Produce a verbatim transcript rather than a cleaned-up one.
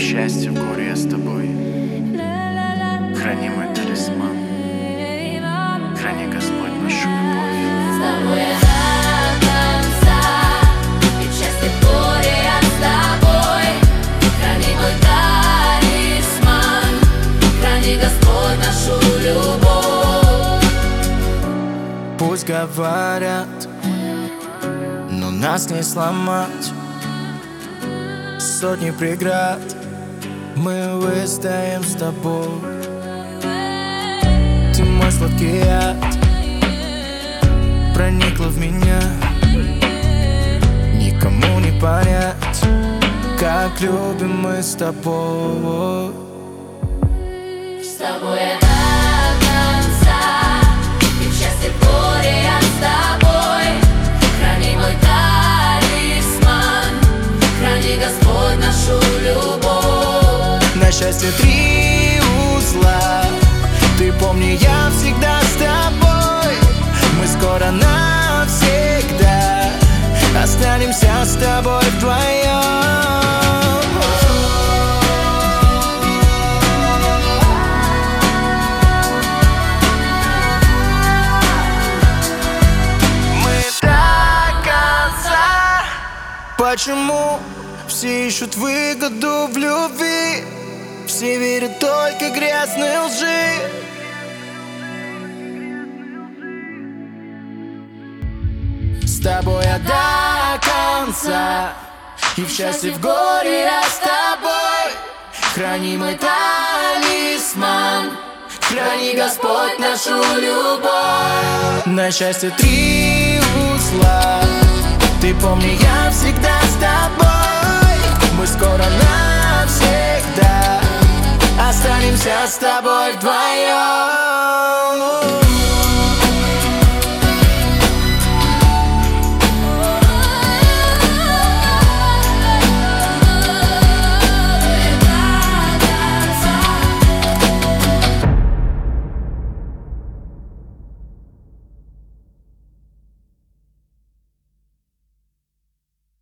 счастье, в горе я с тобой. Храни мой талисман, храни, Господь, нашу любовь. С тобой я до конца, и в счастье, в горе я с тобой. Храни мой талисман, храни, Господь, нашу любовь. Пусть говорят, но нас не сломать. Сотни преград мы выстоим с тобой. Ты мой сладкий яд, проникла в меня. Никому не понять, как любим мы с тобой. С тобой я до конца, и в счастье, в горе я с тобой. Храни мой талисман, храни, Господь, нашу любовь. На счастье три узла, ты помни, я всегда с тобой. Мы скоро навсегда останемся с тобой вдвоем. Мы до конца. Почему все ищут выгоду в любви? Все верят только грязной лжи. С тобой я до конца, и в счастье, в горе я с тобой. Храни мой талисман, храни, Господь, нашу любовь. На счастье три узла, ты помни, я всегда с тобой. Мы скоро навсегда останемся с тобой вдвоем.